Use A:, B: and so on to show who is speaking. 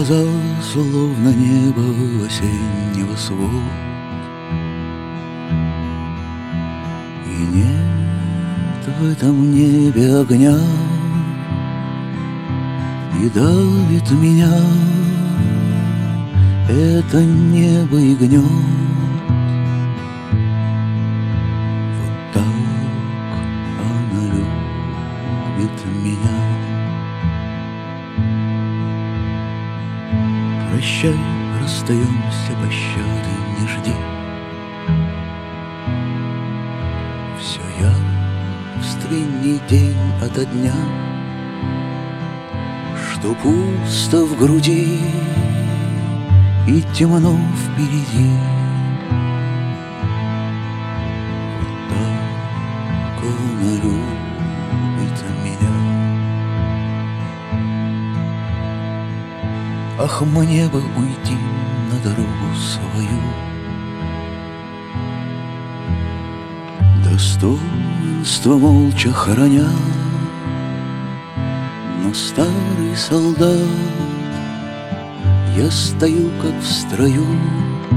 A: глаза, словно небо осеннего свод. И нет в этом небе огня, и давит меня это небо и гнет. Вот так она любит меня. Прощай, расстаемся, пощады не жди. Все явственней день ото дня, что пусто в груди и темно впереди. Вот так она любит меня. Ах, мне бы уйти на дорогу свою, достоинство молча храня, но старый солдат, я стою как в строю,